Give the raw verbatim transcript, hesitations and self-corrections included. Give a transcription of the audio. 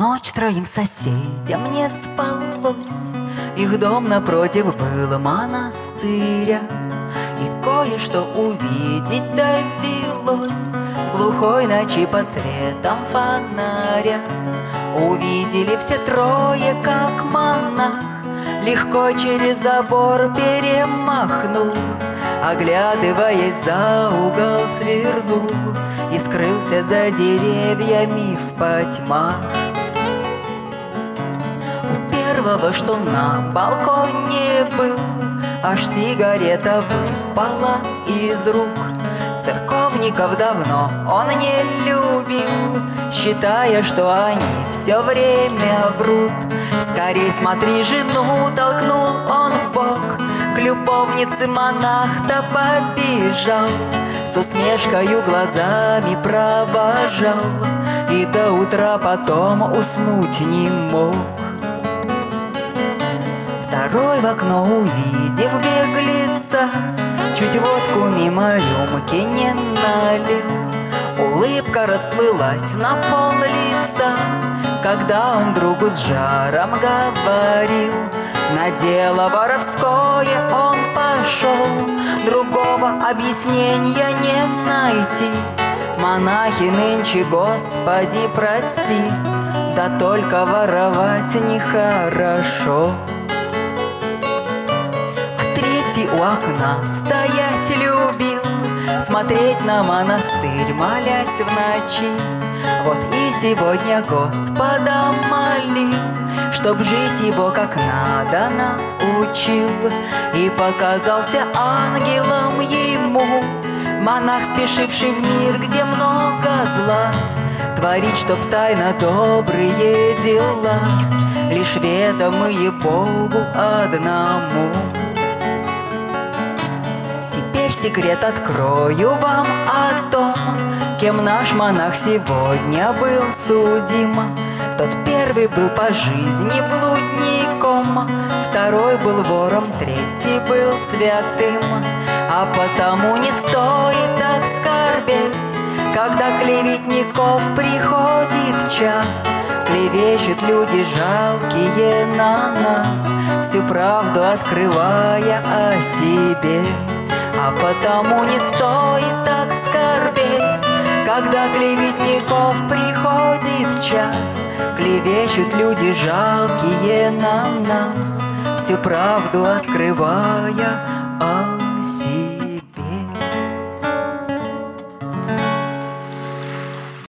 ночь троим соседям не спалось. Их дом напротив был монастыря, и кое-что увидеть довелось. В глухой ночи под светом фонаря увидели все трое, как монах легко через забор перемахнул, оглядываясь за угол, свернул и скрылся за деревьями в потьмах. У первого, что на балконе был, аж сигарета выпала из рук. Церковников давно он не любил, считая, что они все время врут. Скорей смотри, жену, толкнул он в бок, к любовнице монах-то побежал, с усмешкою глазами провожал, и до утра потом уснуть не мог. Второй в окно, увидев беглеца, чуть водку мимо рюмки не налил. Улыбка расплылась на пол лица, когда он другу с жаром говорил. На дело воровское он пошел, другого объяснения не найти. Монахи нынче, Господи, прости, да только воровать нехорошо. У окна стоять любил, смотреть на монастырь, молясь в ночи. Вот и сегодня Господа молил, чтоб жить его как надо научил. И показался ангелом ему монах, спешивший в мир, где много зла, творить, чтоб тайно добрые дела, лишь ведомые Богу одному. Секрет открою вам о том, кем наш монах сегодня был судим. Тот первый был по жизни блудником, второй был вором, третий был святым. А потому не стоит так скорбеть, когда клеветников приходит час. Клевещут люди жалкие на нас, всю правду открывая о себе. А потому не стоит так скорбеть, когда клеветников приходит час. Клевещут люди жалкие на нас, всю правду открывая о себе.